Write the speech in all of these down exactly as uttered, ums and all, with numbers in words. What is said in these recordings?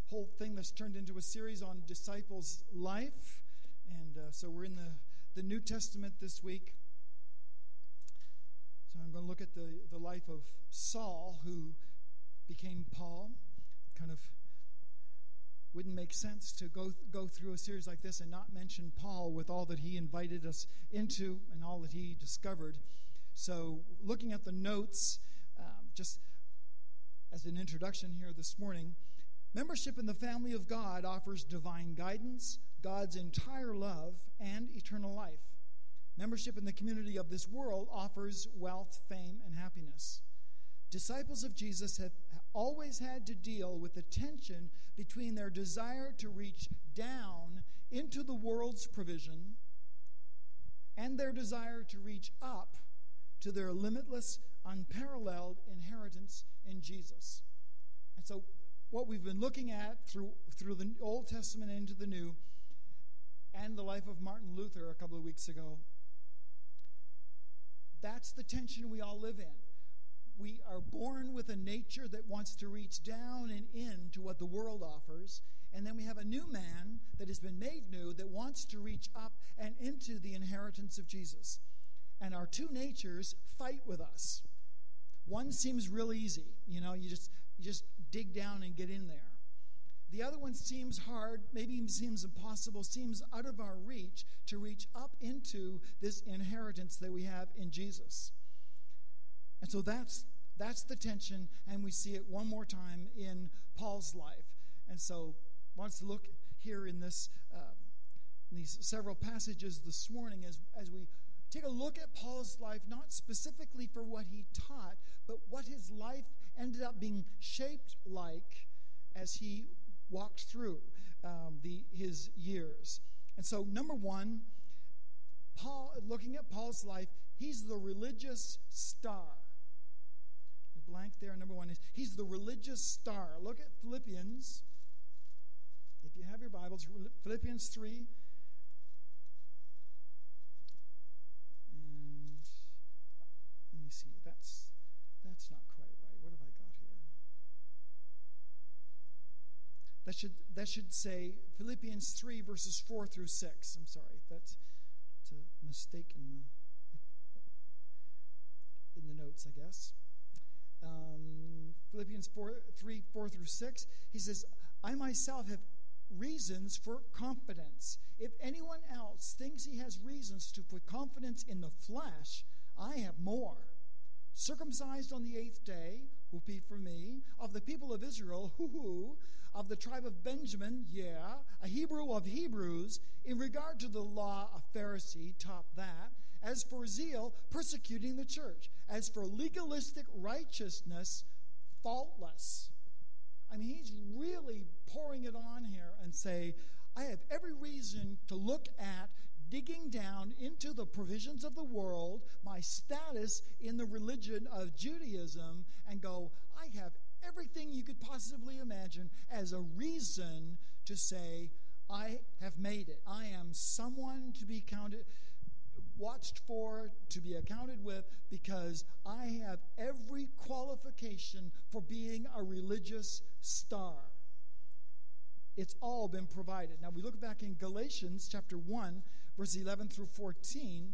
whole thing that's turned into a series on disciples' life. And uh, so we're in the, the New Testament this week. So I'm going to look at the, the life of Saul, who became Paul. Kind of wouldn't make sense to go go through a series like this and not mention Paul with all that he invited us into and all that he discovered. So looking at the notes, um, just as an introduction here this morning, membership in the family of God offers divine guidance, God's entire love, and eternal life. Membership in the community of this world offers wealth, fame, and happiness. Disciples of Jesus have always had to deal with the tension between their desire to reach down into the world's provision and their desire to reach up to their limitless, unparalleled inheritance in Jesus. And so what we've been looking at through, through the Old Testament into the New, and the life of Martin Luther a couple of weeks ago, that's the tension we all live in. We are born with a nature that wants to reach down and in to what the world offers. And then we have a new man that has been made new that wants to reach up and into the inheritance of Jesus. And our two natures fight with us. One seems real easy. You know, you just, you just dig down and get in there. The other one seems hard, maybe seems impossible, seems out of our reach to reach up into this inheritance that we have in Jesus. And so that's that's the tension, and we see it one more time in Paul's life. And so I want us to look here in this uh, in these several passages this morning as, as we take a look at Paul's life, not specifically for what he taught, but what his life ended up being shaped like as he walked through um, the his years. And so number one, Paul, looking at Paul's life, he's the religious star. You're blank there. Number one is he's the religious star. Look at Philippians. If you have your Bibles, Philippians three. And let me see. That's that's not quite right. What have I got here? That should that should say Philippians three verses four through six. I'm sorry. That's it's a mistake in the in the notes, I guess. Um, Philippians four, three, four through six, he says, I myself have reasons for confidence. If anyone else thinks he has reasons to put confidence in the flesh, I have more. Circumcised on the eighth day, whoopee for me, of the people of Israel, hoo-hoo, of the tribe of Benjamin, yeah, a Hebrew of Hebrews, in regard to the law, a Pharisee, top that. As for zeal, persecuting the church. As for legalistic righteousness, faultless. I mean, he's really pouring it on here and say, I have every reason to look at digging down into the provisions of the world, my status in the religion of Judaism, and go, I have everything you could possibly imagine as a reason to say, I have made it. I am someone to be counted, watched for, to be accounted with, because I have every qualification for being a religious star. It's all been provided. Now we look back in Galatians chapter one, verse eleven through fourteen,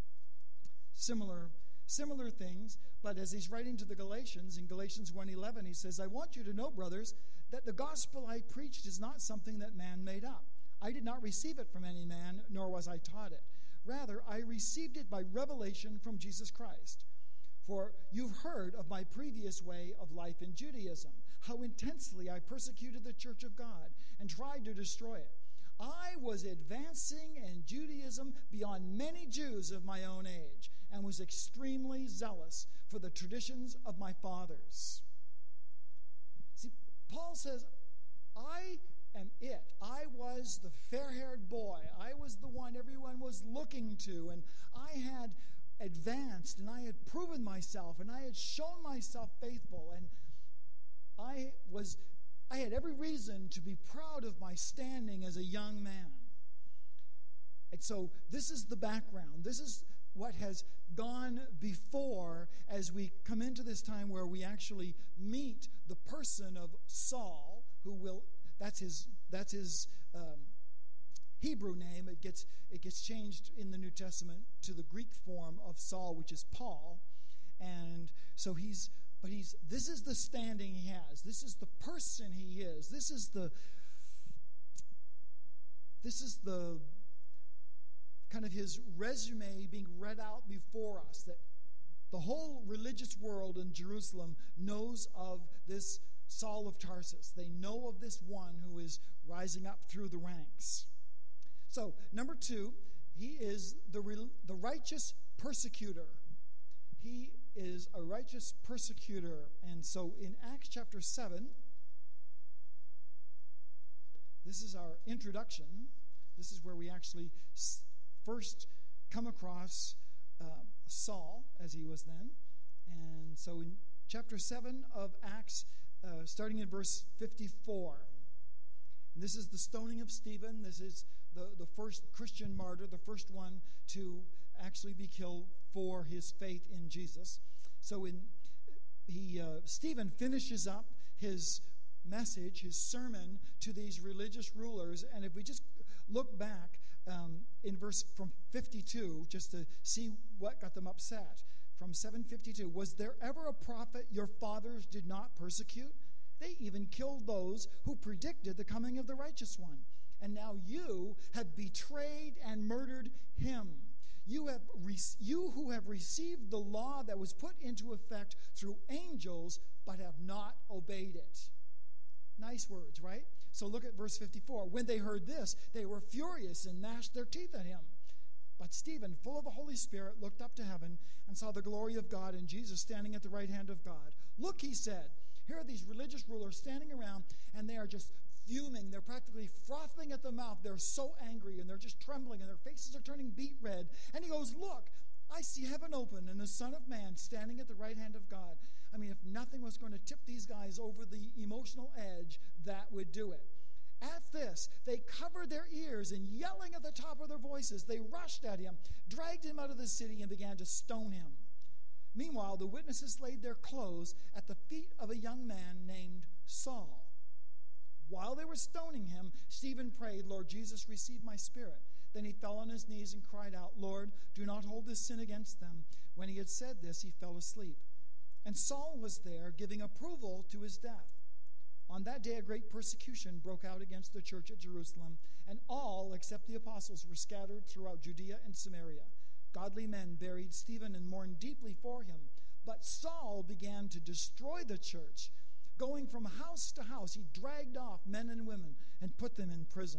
similar similar things, but as he's writing to the Galatians, in Galatians one eleven, he says, I want you to know, brothers, that the gospel I preached is not something that man made up. I did not receive it from any man, nor was I taught it. Rather, I received it by revelation from Jesus Christ. For you've heard of my previous way of life in Judaism, how intensely I persecuted the church of God and tried to destroy it. I was advancing in Judaism beyond many Jews of my own age and was extremely zealous for the traditions of my fathers. See, Paul says, I am it. I was the fair-haired boy. I was the one everyone was looking to, and I had advanced, and I had proven myself, and I had shown myself faithful, and I was I had every reason to be proud of my standing as a young man. And so this is the background. This is what has gone before as we come into this time where we actually meet the person of Saul, who will that's his that's his um, Hebrew name. It gets it gets changed in the New Testament to the Greek form of Saul, which is Paul. And so he's but he's this is the standing he has. This is the person he is. This is the this is the kind of his resume being read out before us, that the whole religious world in Jerusalem knows of this Saul of Tarsus. They know of this one who is rising up through the ranks. So, number two, he is the, the righteous persecutor. He is a righteous persecutor. And so in Acts chapter seven, this is our introduction. This is where we actually first come across um, Saul, as he was then. And so in chapter seven of Acts, uh, starting in verse fifty-four, and this is the stoning of Stephen. This is the, the first Christian martyr, the first one to actually be killed for his faith in Jesus. So in he uh, Stephen finishes up his message, his sermon to these religious rulers. And if we just look back um, in verse from fifty-two, just to see what got them upset, from seven fifty-two, was there ever a prophet your fathers did not persecute? They even killed those who predicted the coming of the righteous one. And now you have betrayed and murdered him. You have re- you who have received the law that was put into effect through angels, but have not obeyed it. Nice words, right? So look at verse fifty-four. When they heard this, they were furious and gnashed their teeth at him. But Stephen, full of the Holy Spirit, looked up to heaven and saw the glory of God and Jesus standing at the right hand of God. Look, he said, here are these religious rulers standing around, and they are just fuming. They're practically frothing at the mouth. They're so angry, and they're just trembling, and their faces are turning beet red. And he goes, look, I see heaven open and the Son of Man standing at the right hand of God. I mean, if nothing was going to tip these guys over the emotional edge, that would do it. At this, they covered their ears, and yelling at the top of their voices, they rushed at him, dragged him out of the city, and began to stone him. Meanwhile, the witnesses laid their clothes at the feet of a young man named Saul. While they were stoning him, Stephen prayed, Lord Jesus, receive my spirit. Then he fell on his knees and cried out, Lord, do not hold this sin against them. When he had said this, he fell asleep. And Saul was there, giving approval to his death. On that day, a great persecution broke out against the church at Jerusalem, and all, except the apostles, were scattered throughout Judea and Samaria. Godly men buried Stephen and mourned deeply for him. But Saul began to destroy the church. Going from house to house, he dragged off men and women and put them in prison.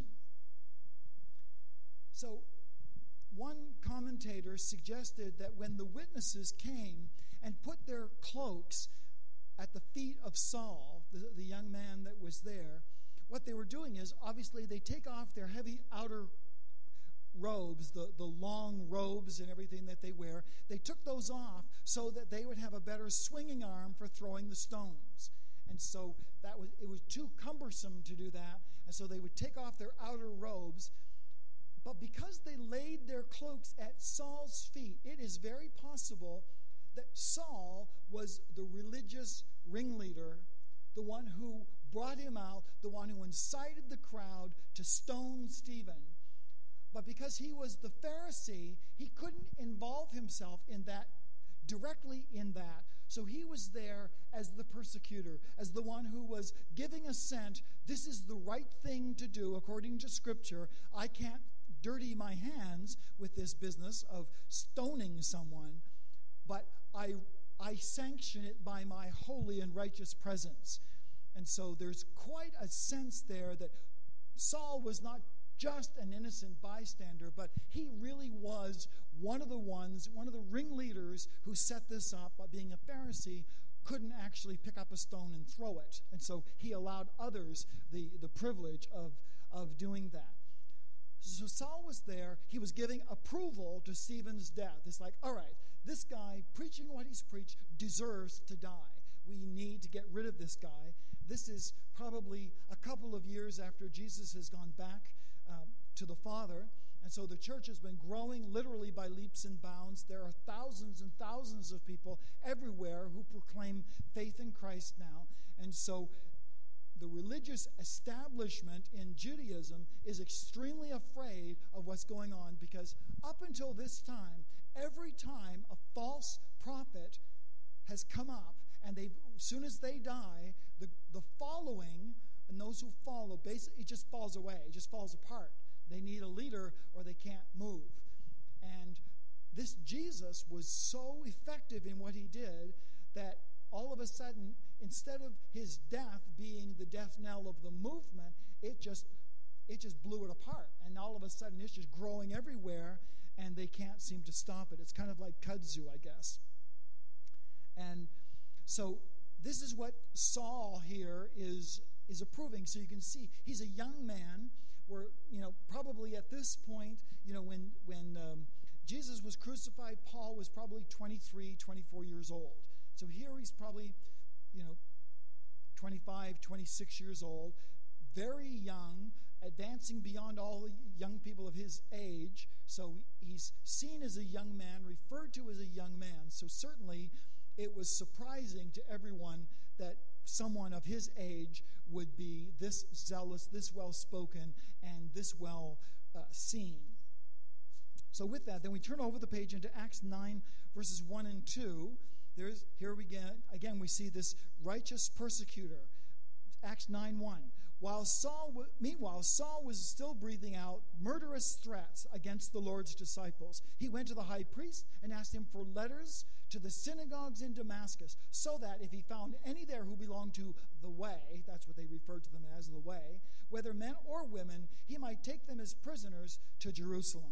So, one commentator suggested that when the witnesses came and put their cloaks at the feet of Saul, the, the young man that was there, what they were doing is, obviously, they take off their heavy outer robes, the, the long robes and everything that they wear. They took those off so that they would have a better swinging arm for throwing the stones. And so that was it was too cumbersome to do that, and so they would take off their outer robes. But because they laid their cloaks at Saul's feet, it is very possible that Saul was the religious ringleader, the one who brought him out, the one who incited the crowd to stone Stephen. But because he was the Pharisee, he couldn't involve himself in that, directly in that. So he was there as the persecutor, as the one who was giving assent. This is the right thing to do according to Scripture. I can't dirty my hands with this business of stoning someone, but I, I sanction it by my holy and righteous presence. And so there's quite a sense there that Saul was not just an innocent bystander, but he really was one of the ones, one of the ringleaders who set this up. But being a Pharisee, couldn't actually pick up a stone and throw it. And so he allowed others the, the privilege of, of doing that. So Saul was there. He was giving approval to Stephen's death. It's like, all right, this guy preaching what he's preached deserves to die. We need to get rid of this guy. This is probably a couple of years after Jesus has gone back um, to the Father. And so the church has been growing literally by leaps and bounds. There are thousands and thousands of people everywhere who proclaim faith in Christ now. And so the religious establishment in Judaism is extremely afraid of what's going on, because up until this time, every time a false prophet has come up, and they, as soon as they die, the, the following and those who follow, basically, it just falls away. It just falls apart. They need a leader or they can't move. And this Jesus was so effective in what he did that all of a sudden, instead of his death being the death knell of the movement, it just it just blew it apart. And all of a sudden, it's just growing everywhere, and they can't seem to stop it. It's kind of like kudzu, I guess. And so this is what Saul here is is approving. So you can see he's a young man. Where, you know, probably at this point, you know, when when um, Jesus was crucified, Paul was probably twenty-three, twenty-four years old. So here he's probably, you know, twenty-five, twenty-six years old, very young, advancing beyond all the young people of his age. So he's seen as a young man, referred to as a young man. So certainly it was surprising to everyone that someone of his age would be this zealous, this well-spoken, and this well uh, seen. So with that, then we turn over the page into Acts nine, verses one and two. There's here we get, again, we see this righteous persecutor. Acts nine one. While Saul, meanwhile, Saul was still breathing out murderous threats against the Lord's disciples. He went to the high priest and asked him for letters to the synagogues in Damascus, so that if he found any there who belonged to the way, that's what they referred to them as, the way, whether men or women, he might take them as prisoners to Jerusalem.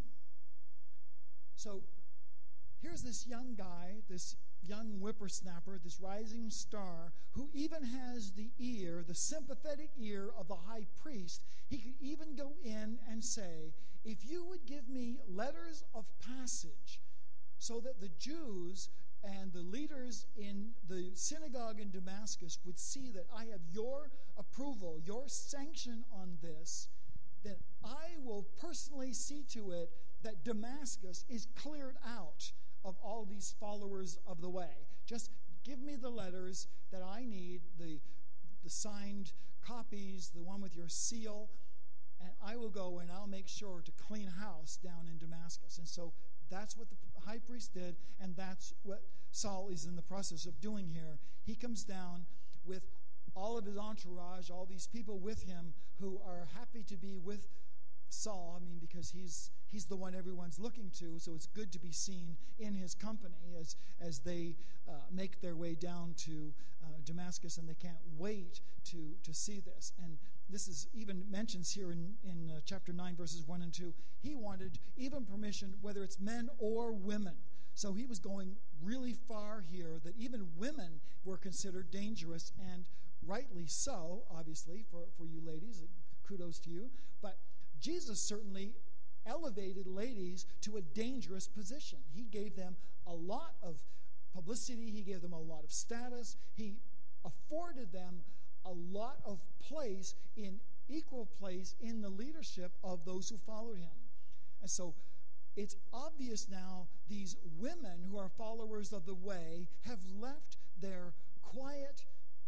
So here's this young guy, this young whippersnapper, this rising star, who even has the ear, the sympathetic ear of the high priest. He could even go in and say, if you would give me letters of passage so that the Jews and the leaders in the synagogue in Damascus would see that I have your approval, your sanction on this, then I will personally see to it that Damascus is cleared out of all these followers of the way. Just give me the letters that I need, the, the signed copies, the one with your seal, and I will go and I'll make sure to clean house down in Damascus. And so that's what the high priest did, and that's what Saul is in the process of doing here. He comes down with all of his entourage, all these people with him who are happy to be with Saul, I mean, because he's he's the one everyone's looking to, so it's good to be seen in his company as as they uh, make their way down to uh, Damascus, and they can't wait to to see this. And this is even mentions here in, in uh, chapter nine, verses one and two. He wanted even permission, whether it's men or women. So he was going really far here, that even women were considered dangerous, and rightly so, obviously, for, for you ladies. Kudos to you. But Jesus certainly elevated ladies to a dangerous position. He gave them a lot of publicity. He gave them a lot of status. He afforded them a lot of place, in equal place in the leadership of those who followed him. And so it's obvious now these women who are followers of the way have left their quiet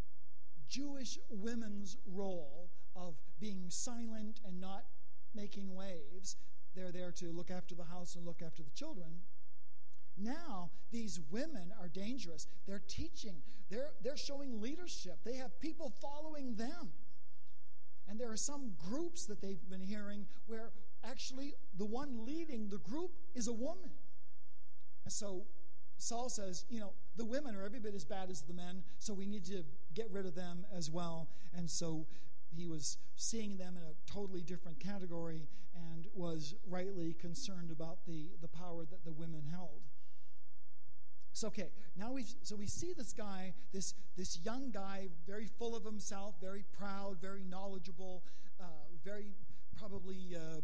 Jewish women's role of being silent and not making waves. They're there to look after the house and look after the children. Now these women are dangerous. They're teaching. They're, they're showing leadership. They have people following them. And there are some groups that they've been hearing where actually the one leading the group is a woman. And so Saul says, you know, the women are every bit as bad as the men, so we need to get rid of them as well. And so he was seeing them in a totally different category and was rightly concerned about the, the power that the women held. So okay, now we so we see this guy, this this young guy, very full of himself, very proud, very knowledgeable, uh, very probably. Uh,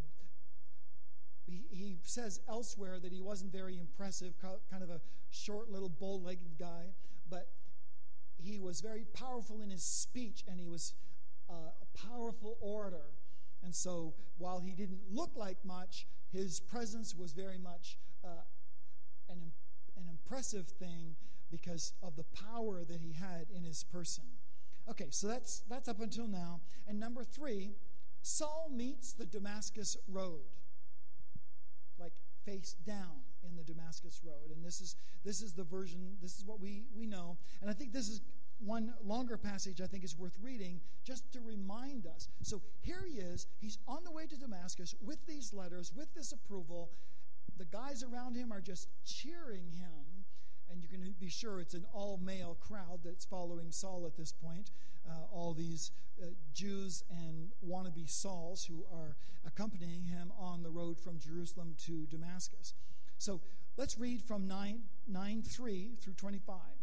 he, he says elsewhere that he wasn't very impressive, kind of a short, little, bow-legged guy, but he was very powerful in his speech, and he was uh, a powerful orator. And so, while he didn't look like much, his presence was very much uh, an an impressive thing because of the power that he had in his person. Okay, so that's that's up until now. And number three, Saul meets the Damascus road, like face down in the Damascus road. And this is this is the version, this is what we, we know. And I think this is one longer passage I think is worth reading just to remind us. So here he is, he's on the way to Damascus with these letters, with this approval. The guys around him are just cheering him. And you can be sure it's an all-male crowd that's following Saul at this point. Uh, all these uh, Jews and wannabe Sauls who are accompanying him on the road from Jerusalem to Damascus. So let's read from nine, nine three through twenty-five.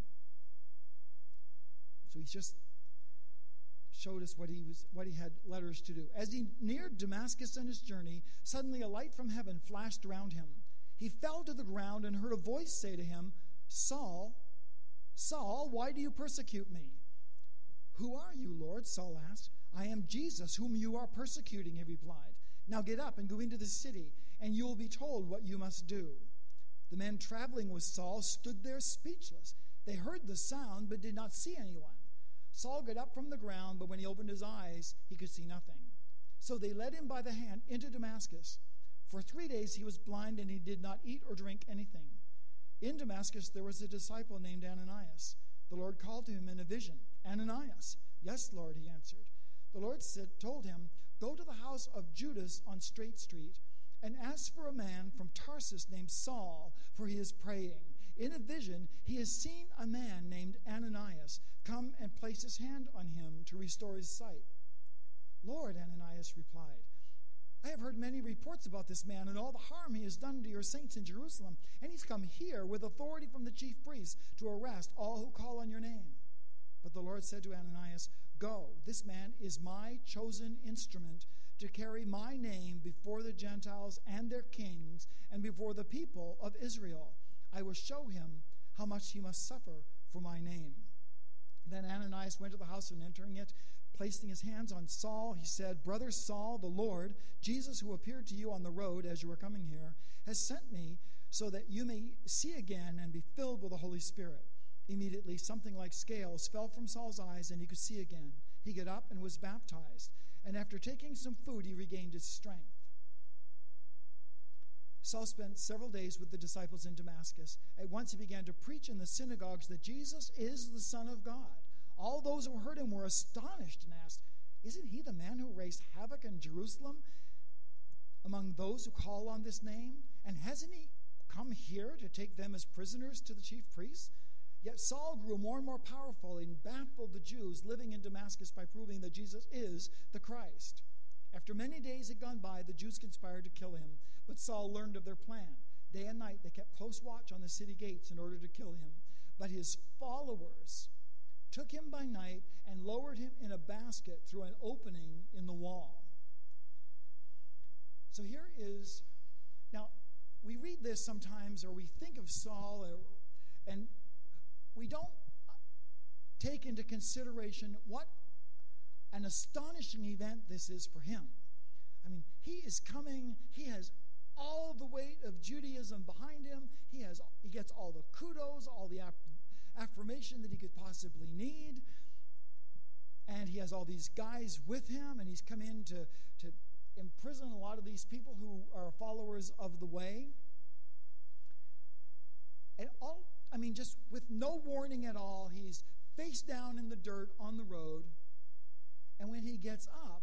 So he's just showed us what he was, what he had letters to do. As he neared Damascus on his journey, suddenly a light from heaven flashed around him. He fell to the ground and heard a voice say to him, Saul, Saul, why do you persecute me? Who are you, Lord? Saul asked. I am Jesus, whom you are persecuting, he replied. Now get up and go into the city, and you will be told what you must do. The men traveling with Saul stood there speechless. They heard the sound, but did not see anyone. Saul got up from the ground, but when he opened his eyes, he could see nothing. So they led him by the hand into Damascus. For three days he was blind, and he did not eat or drink anything. In Damascus there was a disciple named Ananias. The Lord called to him in a vision, Ananias. Yes, Lord, he answered. The Lord said, told him, go to the house of Judas on Straight Street and ask for a man from Tarsus named Saul, for he is praying. In a vision he has seen a man named Ananias come and place his hand on him to restore his sight. Lord, Ananias replied, I have heard many reports about this man and all the harm he has done to your saints in Jerusalem, and he's come here with authority from the chief priests to arrest all who call on your name. But the Lord said to Ananias, go, this man is my chosen instrument to carry my name before the Gentiles and their kings and before the people of Israel. I will show him how much he must suffer for my name. Then Ananias went to the house, and entering it, placing his hands on Saul, he said, Brother Saul, the Lord, Jesus, who appeared to you on the road as you were coming here, has sent me so that you may see again and be filled with the Holy Spirit. Immediately something like scales fell from Saul's eyes, and he could see again. He got up and was baptized, and after taking some food, he regained his strength. Saul spent several days with the disciples in Damascus. At once he began to preach in the synagogues that Jesus is the Son of God. All those who heard him were astonished and asked, isn't he the man who raised havoc in Jerusalem among those who call on this name? And hasn't he come here to take them as prisoners to the chief priests? Yet Saul grew more and more powerful and baffled the Jews living in Damascus by proving that Jesus is the Christ. After many days had gone by, the Jews conspired to kill him, but Saul learned of their plan. Day and night they kept close watch on the city gates in order to kill him. But his followers took him by night and lowered him in a basket through an opening in the wall. So here is, now we read this sometimes, or we think of Saul, or, and we don't take into consideration what an astonishing event this is for him. I mean, he is coming, he has all the weight of Judaism behind him. He has, he gets all the kudos, all the app, affirmation that he could possibly need. And he has all these guys with him, and he's come in to, to imprison a lot of these people who are followers of the way. And all, I mean, just with no warning at all, he's face down in the dirt on the road. And when he gets up,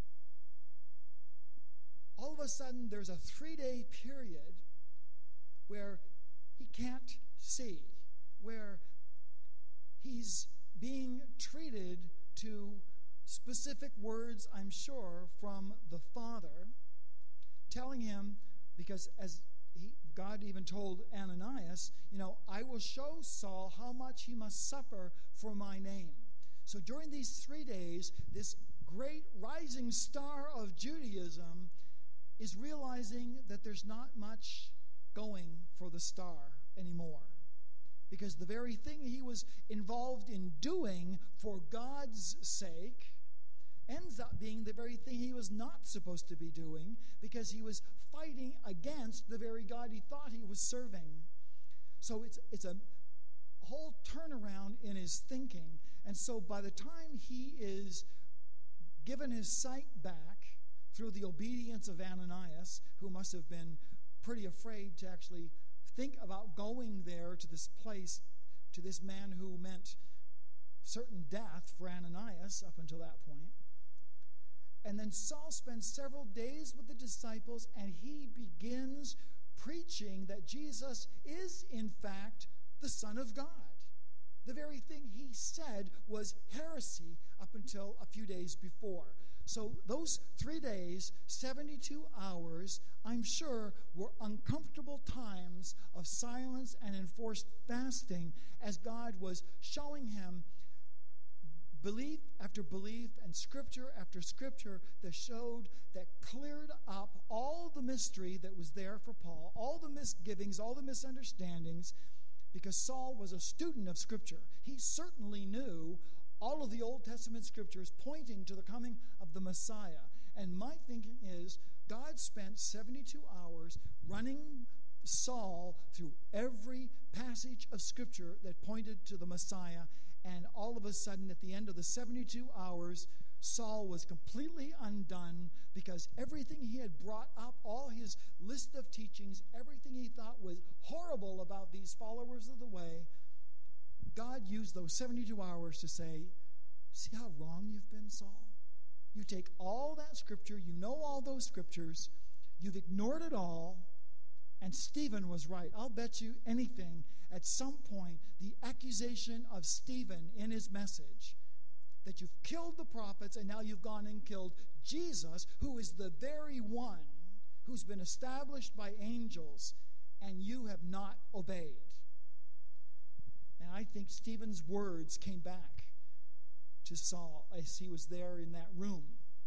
all of a sudden there's a three-day period where he can't see, where he's being treated to specific words, I'm sure, from the Father, telling him, because as he, God even told Ananias, you know, I will show Saul how much he must suffer for my name. So during these three days, this great rising star of Judaism is realizing that there's not much going for the star anymore. Because the very thing he was involved in doing for God's sake ends up being the very thing he was not supposed to be doing, because he was fighting against the very God he thought he was serving. So it's it's a whole turnaround in his thinking. And so by the time he is given his sight back through the obedience of Ananias, who must have been pretty afraid to actually think about going there to this place, to this man who meant certain death for Ananias up until that point. And then Saul spends several days with the disciples, and he begins preaching that Jesus is, in fact, the Son of God. The very thing he said was heresy up until a few days before. So those three days, seventy-two hours, I'm sure, were uncomfortable times of silence and enforced fasting as God was showing him belief after belief and scripture after scripture that showed, that cleared up all the mystery that was there for Paul, all the misgivings, all the misunderstandings, because Saul was a student of scripture. He certainly knew all of the Old Testament scriptures pointing to the coming of the Messiah. And my thinking is God spent seventy-two hours running Saul through every passage of scripture that pointed to the Messiah. And all of a sudden, at the end of the seventy-two hours, Saul was completely undone because everything he had brought up, all his list of teachings, everything he thought was horrible about these followers of the way, God used those seventy-two hours to say, see how wrong you've been, Saul? You take all that scripture, you know all those scriptures, you've ignored it all, and Stephen was right. I'll bet you anything, at some point, the accusation of Stephen in his message, that you've killed the prophets and now you've gone and killed Jesus, who is the very one who's been established by angels, and you have not obeyed. And I think Stephen's words came back to Saul as he was there in that room.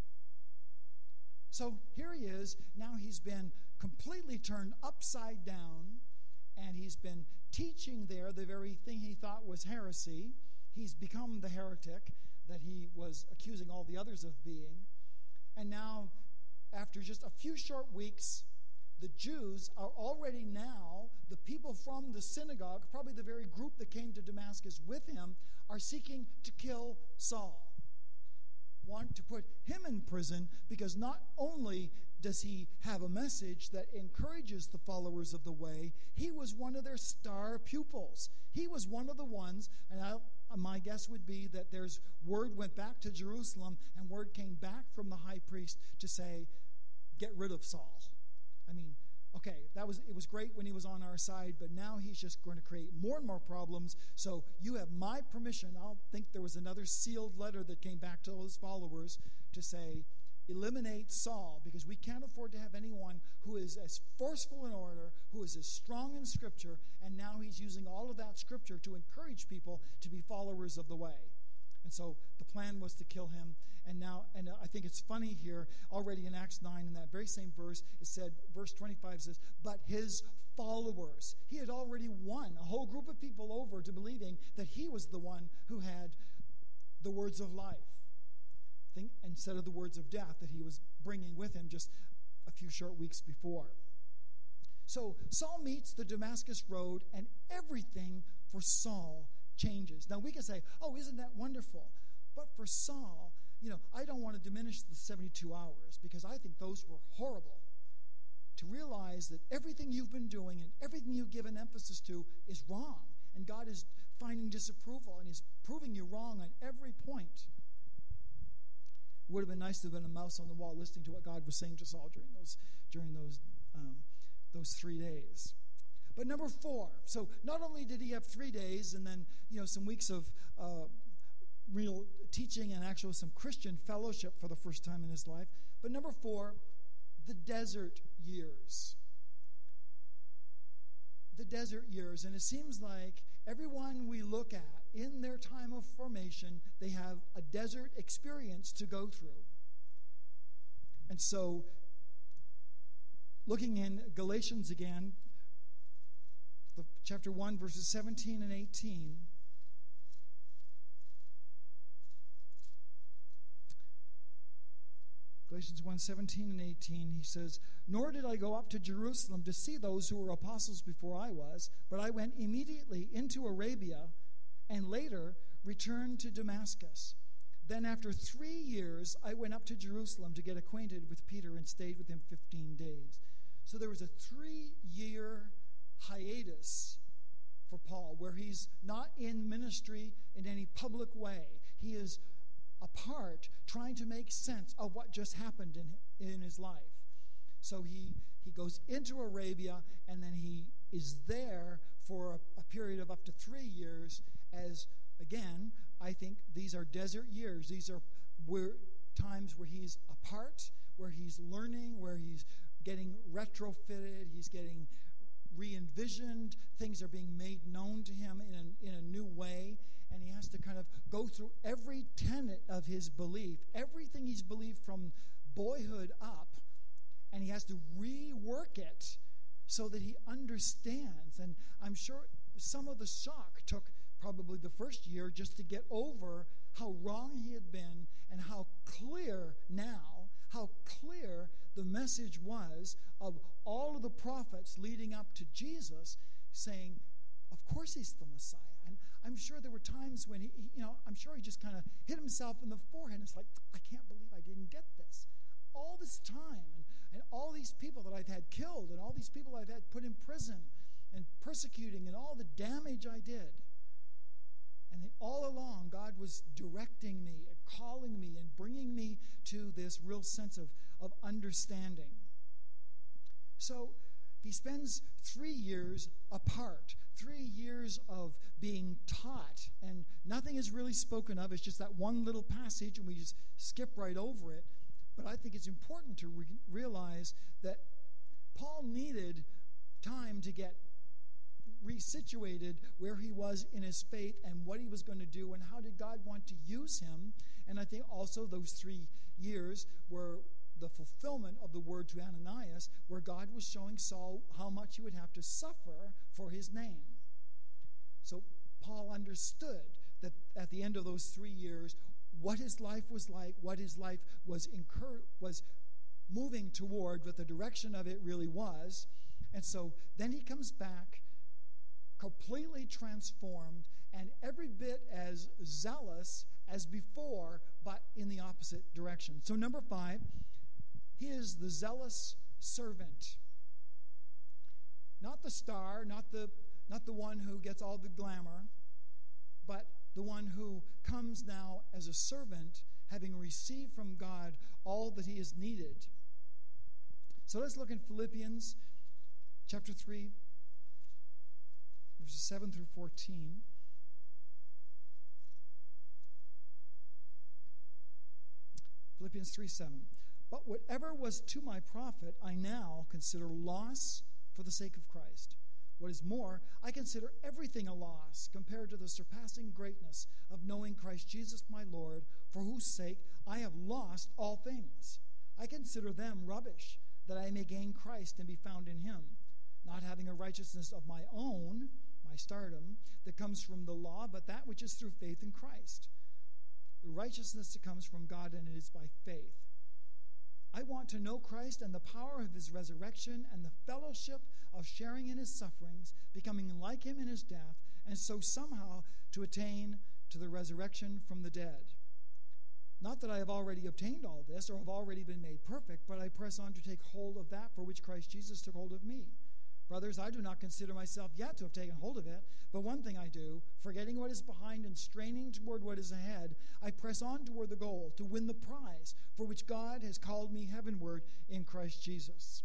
So here he is. Now he's been completely turned upside down, and he's been teaching there the very thing he thought was heresy. He's become the heretic that he was accusing all the others of being. And now, after just a few short weeks, the Jews are already now, the people from the synagogue, probably the very group that came to Damascus with him, are seeking to kill Saul. Want to put him in prison because not only does he have a message that encourages the followers of the way, he was one of their star pupils. He was one of the ones, and I, my guess would be that there's word went back to Jerusalem, and word came back from the high priest to say, get rid of Saul. I mean, okay, that was it was great when he was on our side, but now he's just going to create more and more problems. So you have my permission. I'll think there was another sealed letter that came back to those followers to say, eliminate Saul, because we can't afford to have anyone who is as forceful in order, who is as strong in Scripture, and now he's using all of that Scripture to encourage people to be followers of the way. And so the plan was to kill him. And now, and I think it's funny here, already in Acts nine, in that very same verse, it said, verse twenty-five says, but his followers. He had already won a whole group of people over to believing that he was the one who had the words of life, think, instead of the words of death that he was bringing with him just a few short weeks before. So Saul meets the Damascus road, and everything for Saul changes. Now we can say, oh, isn't that wonderful? But for Saul, you know, I don't want to diminish the seventy-two hours because I think those were horrible. To realize that everything you've been doing and everything you've given emphasis to is wrong, and God is finding disapproval, and he's proving you wrong on every point. It would have been nice to have been a mouse on the wall listening to what God was saying to Saul during those during those um, those three days. But number four, so not only did he have three days and then, you know, some weeks of uh, real teaching and actually some Christian fellowship for the first time in his life, but number four, the desert years. The desert years. And it seems like everyone we look at in their time of formation, they have a desert experience to go through. And so, looking in Galatians again, the, chapter one, verses seventeen and eighteen. Galatians one, seventeen and eighteen, he says, nor did I go up to Jerusalem to see those who were apostles before I was, but I went immediately into Arabia, and later, returned to Damascus. Then after three years, I went up to Jerusalem to get acquainted with Peter and stayed with him fifteen days. So there was a three-year hiatus for Paul where he's not in ministry in any public way. He is apart, trying to make sense of what just happened in, in his life. So he, he goes into Arabia, and then he is there for a, a period of up to three years as, again, I think these are desert years. These are where, times where he's apart, where he's learning, where he's getting retrofitted, he's getting re-envisioned, things are being made known to him in a, in a new way, and he has to kind of go through every tenet of his belief, everything he's believed from boyhood up, and he has to rework it so that he understands. And I'm sure some of the shock took probably the first year just to get over how wrong he had been and how clear now, how clear the message was of all of the prophets leading up to Jesus saying, of course he's the Messiah. And I'm sure there were times when he, you know, I'm sure he just kind of hit himself in the forehead. It's like, I can't believe I didn't get this. All this time, and, and all these people that I've had killed, and all these people I've had put in prison and persecuting, and all the damage I did. And then all along, God was directing me and calling me and bringing me to this real sense of, of understanding. So he spends three years apart, three years of being taught, and nothing is really spoken of. It's just that one little passage, and we just skip right over it. But I think it's important to re- realize that Paul needed time to get resituated where he was in his faith and what he was going to do and how did God want to use him. And I think also those three years were the fulfillment of the word to Ananias, where God was showing Saul how much he would have to suffer for his name. So Paul understood that at the end of those three years, what his life was like, what his life was incur- was moving toward, what the direction of it really was. And so then he comes back completely transformed and every bit as zealous as before, but in the opposite direction. So number five, he is the zealous servant. Not the star, not the, not the one who gets all the glamour, but the one who comes now as a servant, having received from God all that he has needed. So let's look in Philippians chapter three, verses seven through fourteen. Philippians three seven. But whatever was to my profit, I now consider loss for the sake of Christ. What is more, I consider everything a loss compared to the surpassing greatness of knowing Christ Jesus my Lord, for whose sake I have lost all things. I consider them rubbish, that I may gain Christ and be found in him, not having a righteousness of my own, my stardom, that comes from the law, but that which is through faith in Christ. The righteousness that comes from God, and it is by faith. I want to know Christ and the power of his resurrection and the fellowship of sharing in his sufferings, becoming like him in his death, and so somehow to attain to the resurrection from the dead. Not that I have already obtained all this or have already been made perfect, but I press on to take hold of that for which Christ Jesus took hold of me. Brothers, I do not consider myself yet to have taken hold of it, but one thing I do, forgetting what is behind and straining toward what is ahead, I press on toward the goal to win the prize for which God has called me heavenward in Christ Jesus.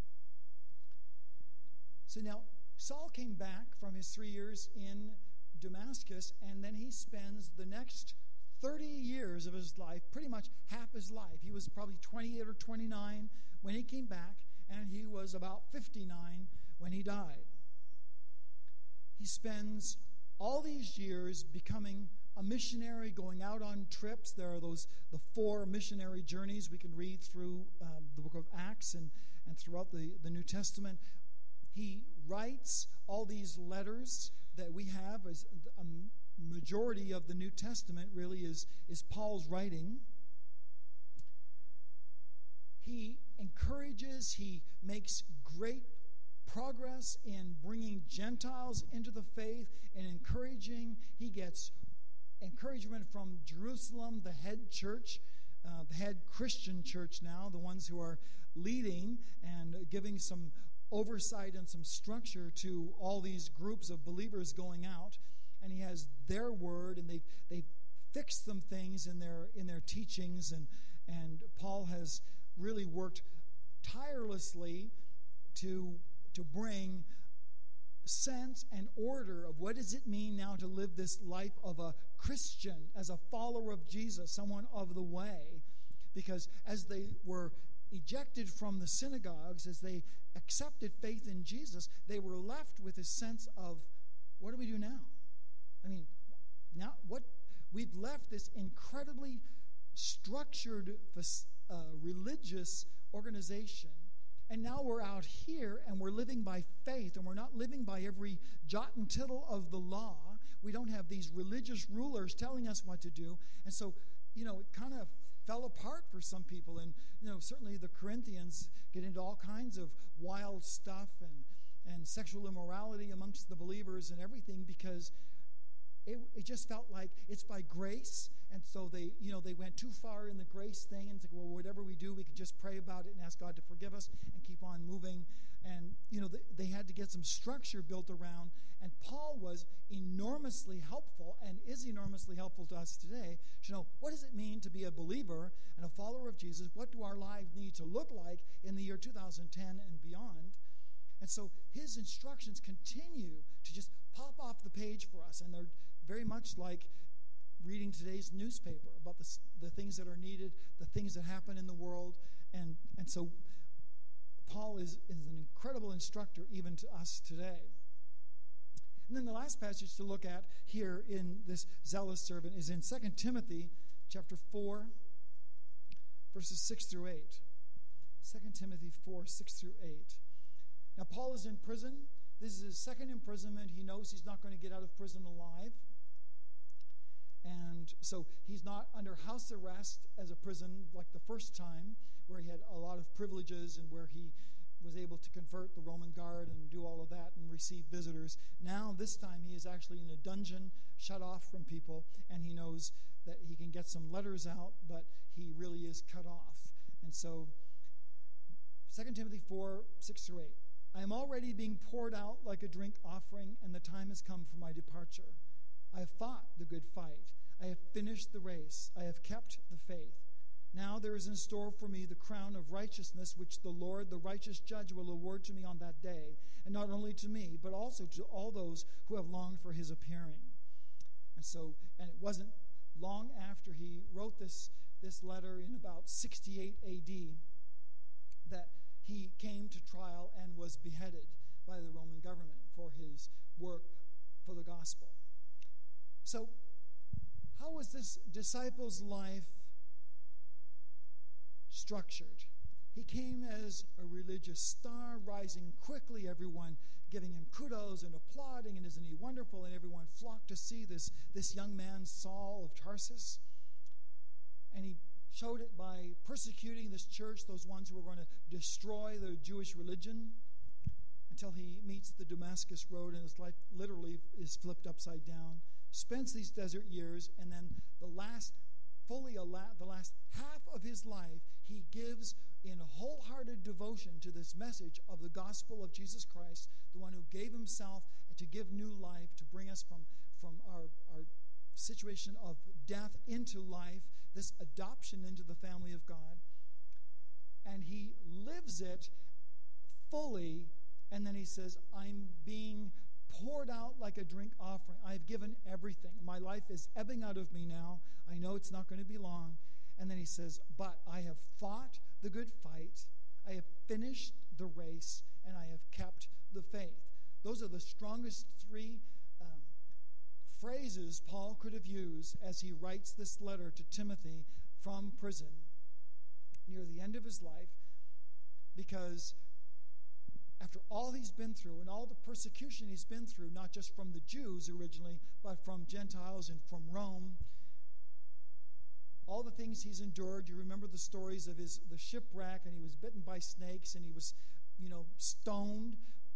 So now, Saul came back from his three years in Damascus, and then he spends the next thirty years of his life, pretty much half his life. He was probably twenty-eight or twenty-nine when he came back, and he was about fifty-nine when he died. He spends all these years becoming a missionary, going out on trips. There are those the four missionary journeys we can read through um, the book of Acts and, and throughout the, the New Testament. He writes all these letters that we have. As a majority of the New Testament really is, is Paul's writing. He encourages, he makes great progress in bringing Gentiles into the faith and encouraging. He gets encouragement from Jerusalem, the head church, uh, the head Christian church now, the ones who are leading and giving some oversight and some structure to all these groups of believers going out. And he has their word, and they've they've fixed some things in their in their teachings, and and Paul has really worked tirelessly to to bring sense and order of what does it mean now to live this life of a Christian, as a follower of Jesus, someone of the way. Because as they were ejected from the synagogues, as they accepted faith in Jesus, they were left with a sense of, what do we do now? I mean, now what we've left this incredibly structured uh, religious organization, and now we're out here and we're living by faith, and we're not living by every jot and tittle of the law. We don't have these religious rulers telling us what to do. And so, you know, it kind of fell apart for some people. And, you know, certainly the Corinthians get into all kinds of wild stuff and, and sexual immorality amongst the believers and everything, because It, it just felt like it's by grace, and so they, you know, they went too far in the grace thing, and said, well, whatever we do, we can just pray about it and ask God to forgive us and keep on moving. And, you know, they, they had to get some structure built around, and Paul was enormously helpful and is enormously helpful to us today to know, what does it mean to be a believer and a follower of Jesus? What do our lives need to look like in the year two thousand ten and beyond? And so his instructions continue to just pop off the page for us, and they're very much like reading today's newspaper about the, the things that are needed, the things that happen in the world. And, and so Paul is, is an incredible instructor even to us today. And then the last passage to look at here in this zealous servant is in Second Timothy chapter four, verses six through eight. Second Timothy four, six through eight. Now, Paul is in prison. This is his second imprisonment. He knows he's not going to get out of prison alive. And so he's not under house arrest as a prison like the first time, where he had a lot of privileges and where he was able to convert the Roman guard and do all of that and receive visitors. Now, this time, he is actually in a dungeon, shut off from people, and he knows that he can get some letters out, but he really is cut off. And so, Second Timothy four, six through eight. I am already being poured out like a drink offering, and the time has come for my departure. I have fought the good fight. I have finished the race. I have kept the faith. Now there is in store for me the crown of righteousness, which the Lord, the righteous judge, will award to me on that day, and not only to me, but also to all those who have longed for his appearing. And so, and it wasn't long after he wrote this, this letter in about sixty-eight A D that he came to trial and was beheaded by the Roman government for his work for the gospel. So, how was this disciple's life structured? He came as a religious star, rising quickly, everyone giving him kudos and applauding, and isn't he wonderful? And everyone flocked to see this, this young man, Saul of Tarsus. And he showed it by persecuting this church, those ones who were going to destroy the Jewish religion, until he meets the Damascus Road and his life literally is flipped upside down. Spends these desert years, and then the last, fully a la- the last half of his life, he gives in wholehearted devotion to this message of the gospel of Jesus Christ, the one who gave himself to give new life, to bring us from, from our, our situation of death into life, this adoption into the family of God. And he lives it fully, and then he says, I'm being poured out like a drink offering. I've given everything. My life is ebbing out of me now. I know it's not going to be long. And then he says, but I have fought the good fight. I have finished the race, and I have kept the faith. Those are the strongest three um, phrases Paul could have used as he writes this letter to Timothy from prison near the end of his life, because after all he's been through and all the persecution he's been through, not just from the Jews originally, but from Gentiles and from Rome, all the things he's endured. You remember the stories of his the shipwreck, and he was bitten by snakes, and he was, you know, stoned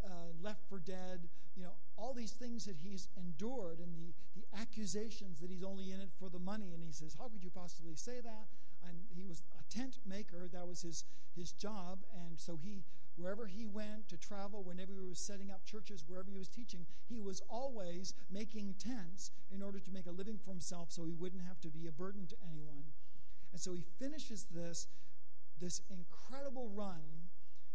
uh, left for dead, you know, all these things that he's endured, and the, the accusations that he's only in it for the money. And he says, how could you possibly say that? I'm, he was a tent maker. That was his, his job. And so he, wherever he went to travel, whenever he was setting up churches, wherever he was teaching, he was always making tents in order to make a living for himself so he wouldn't have to be a burden to anyone. And so he finishes this, this incredible run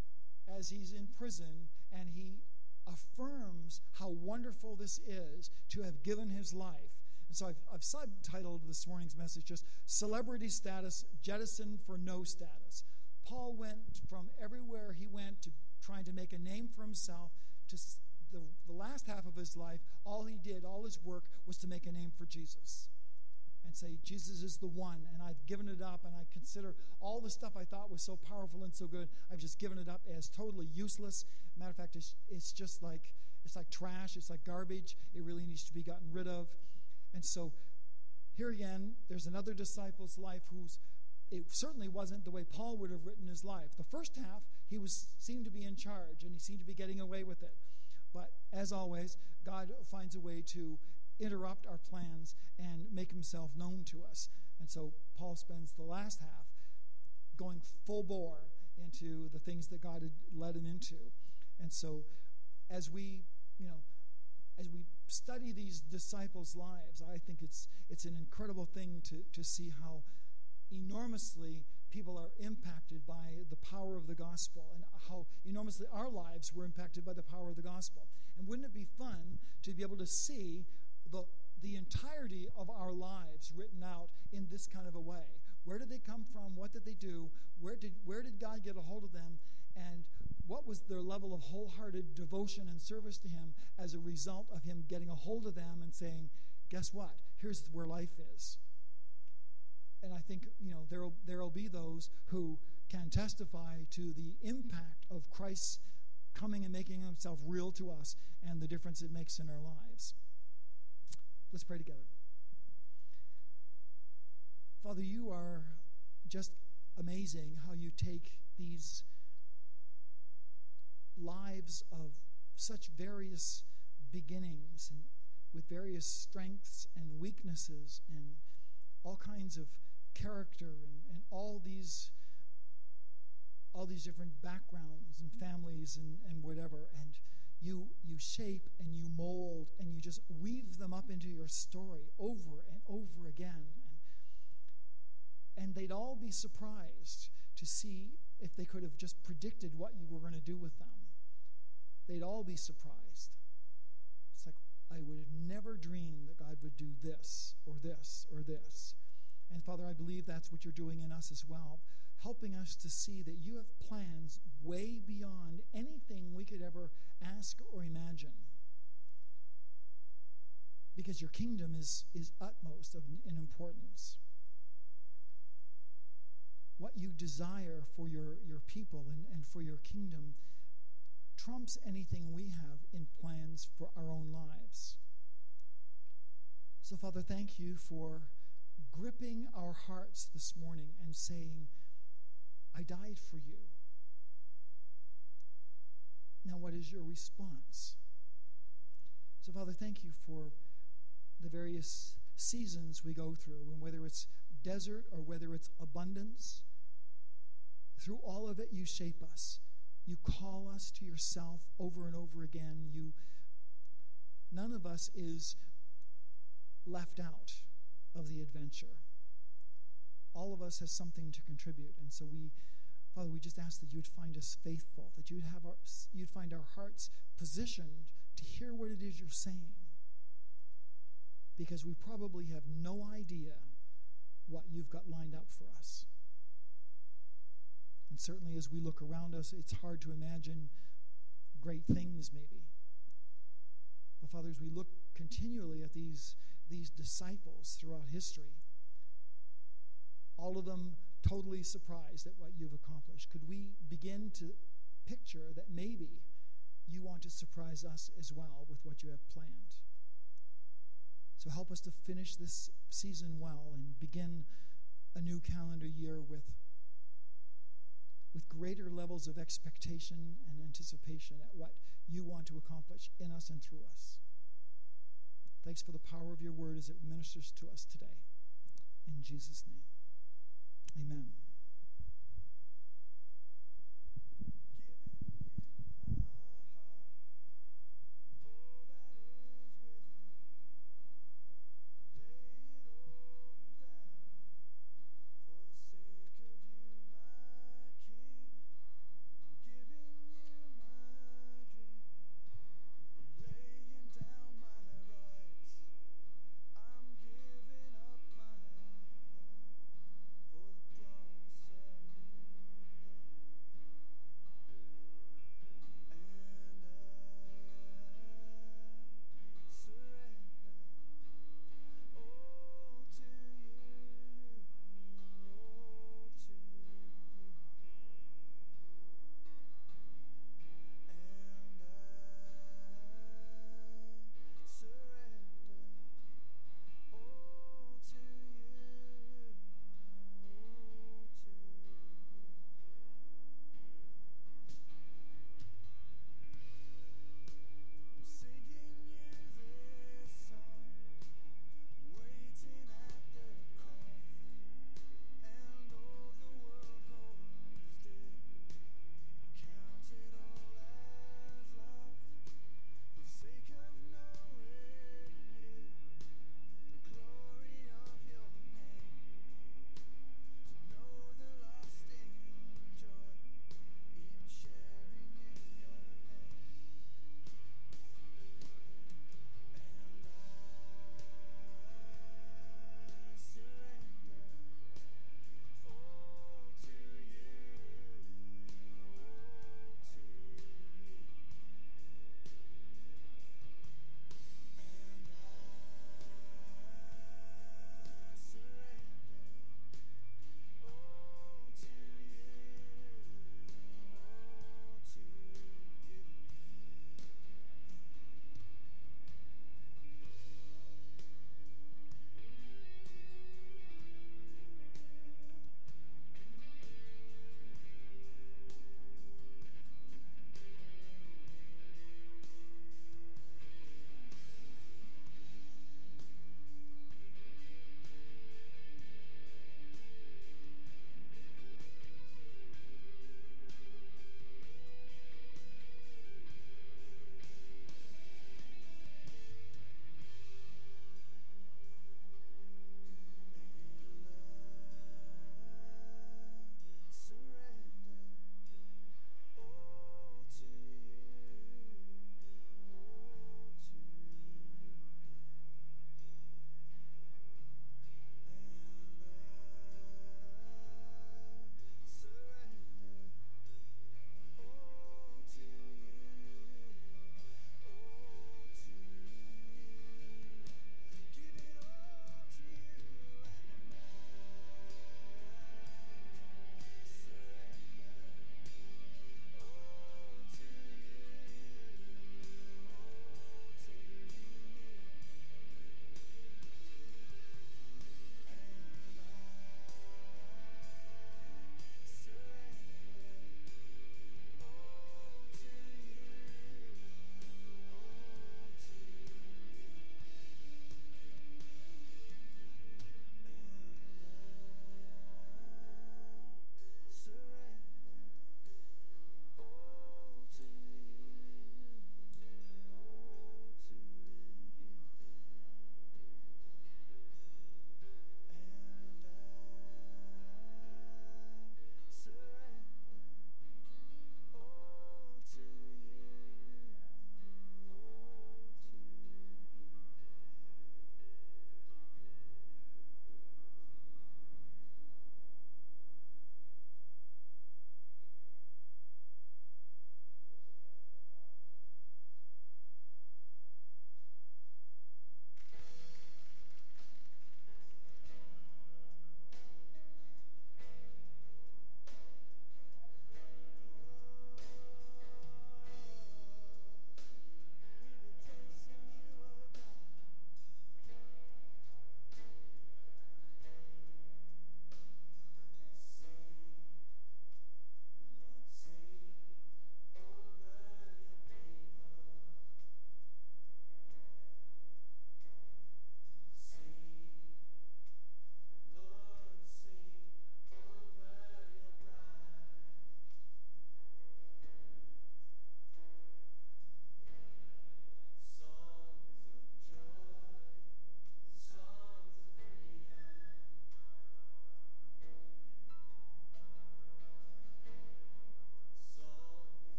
as he's in prison, and he affirms how wonderful this is to have given his life. And so I've, I've subtitled this morning's message just Celebrity Status Jettisoned for No Status. Paul went from everywhere he went to trying to make a name for himself to the, the last half of his life. All he did, all his work, was to make a name for Jesus and say, Jesus is the one, and I've given it up, and I consider all the stuff I thought was so powerful and so good, I've just given it up as totally useless. Matter of fact, it's, it's just like, it's like trash, it's like garbage. It really needs to be gotten rid of. And so here again, there's another disciple's life who's, it certainly wasn't the way Paul would have written his life. The first half, he was seemed to be in charge, and he seemed to be getting away with it. But as always, God finds a way to interrupt our plans and make himself known to us. And so Paul spends the last half going full bore into the things that God had led him into. And so as we, you know, as we study these disciples' lives, I think it's it's an incredible thing to, to see how enormously people are impacted by the power of the gospel, and how enormously our lives were impacted by the power of the gospel. And wouldn't it be fun to be able to see the the entirety of our lives written out in this kind of a way? Where did they come from? What did they do? Where did where did God get a hold of them? And what was their level of wholehearted devotion and service to him as a result of him getting a hold of them and saying, guess what? Here's where life is. And I think, you know, there'll there'll be those who can testify to the impact of Christ's coming and making himself real to us and the difference it makes in our lives. Let's pray together. Father, you are just amazing how you take these lives of such various beginnings and with various strengths and weaknesses and all kinds of character and, and all these all these different backgrounds and families and, and whatever, and you you shape and you mold and you just weave them up into your story over and over again, and, and they'd all be surprised to see if they could have just predicted what you were going to do with them. They'd all be surprised. It's like, I would have never dreamed that God would do this or this or this. And Father, I believe that's what you're doing in us as well, helping us to see that you have plans way beyond anything we could ever ask or imagine. Because your kingdom is, is utmost of, in importance. What you desire for your, your people and, and for your kingdom trumps anything we have in plans for our own lives. So, Father, thank you for gripping our hearts this morning and saying, I died for you. Now, what is your response? So, Father, thank you for the various seasons we go through, and whether it's desert or whether it's abundance, through all of it, you shape us. You call us to yourself over and over again. You, none of us is left out of the adventure. All of us has something to contribute, and so we, Father, we just ask that you would find us faithful, that you'd have our, you'd find our hearts positioned to hear what it is you're saying, because we probably have no idea what you've got lined up for us. And certainly as we look around us, it's hard to imagine great things maybe. But Father, as we look continually at these, these disciples throughout history, all of them totally surprised at what you've accomplished, could we begin to picture that maybe you want to surprise us as well with what you have planned? So help us to finish this season well and begin a new calendar year with with greater levels levels of expectation and anticipation at what you want to accomplish in us and through us. Thanks for the power of your word as it ministers to us today. In Jesus' name, amen.